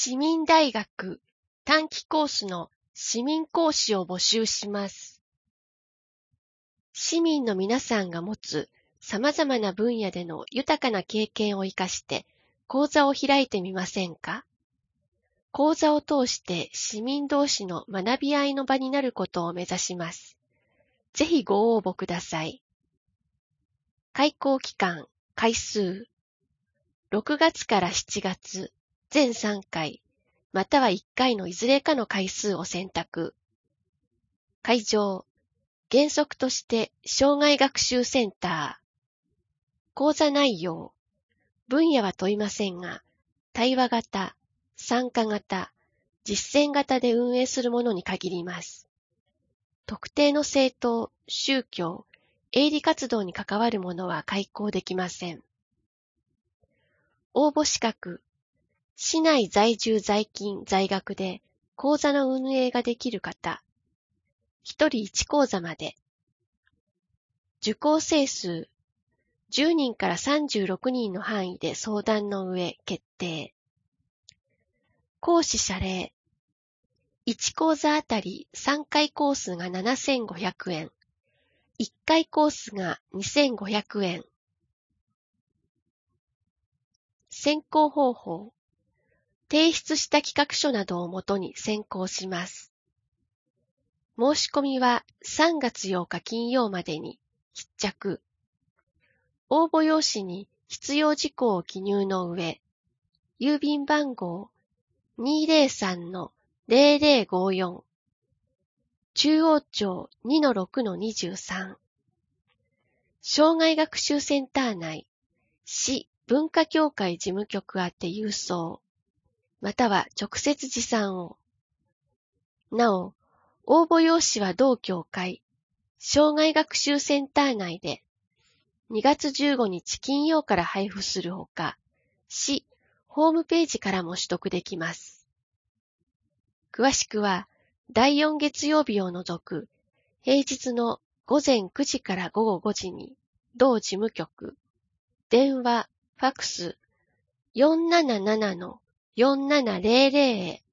市民大学短期コースの市民講師を募集します。市民の皆さんが持つ様々な分野での豊かな経験を生かして講座を開いてみませんか？講座を通して市民同士の学び合いの場になることを目指します。ぜひご応募ください。開講期間、回数、6月から7月、全3回、または1回のいずれかの回数を選択。会場、原則として障害学習センター。講座内容、分野は問いませんが、対話型、参加型、実践型で運営するものに限ります。特定の政党、宗教、営利活動に関わるものは開講できません。応募資格、市内在住在勤在学で講座の運営ができる方、1人1講座まで。受講生数、10人から36人の範囲で相談の上決定。講師謝礼、1講座あたり3回コースが7500円、1回コースが2500円。選考方法、提出した企画書などをもとに選考します。申し込みは3月8日金曜までに必着。応募用紙に必要事項を記入の上、郵便番号 203-0054 中央町 2-6-23 障害学習センター内市文化協会事務局宛て郵送または直接持参を。なお、応募用紙は同協会障害学習センター内で2月15日金曜から配布するほか、市ホームページからも取得できます。詳しくは、第4月曜日を除く平日の午前9時から午後5時に、同事務局、電話、ファクス、477-4700へ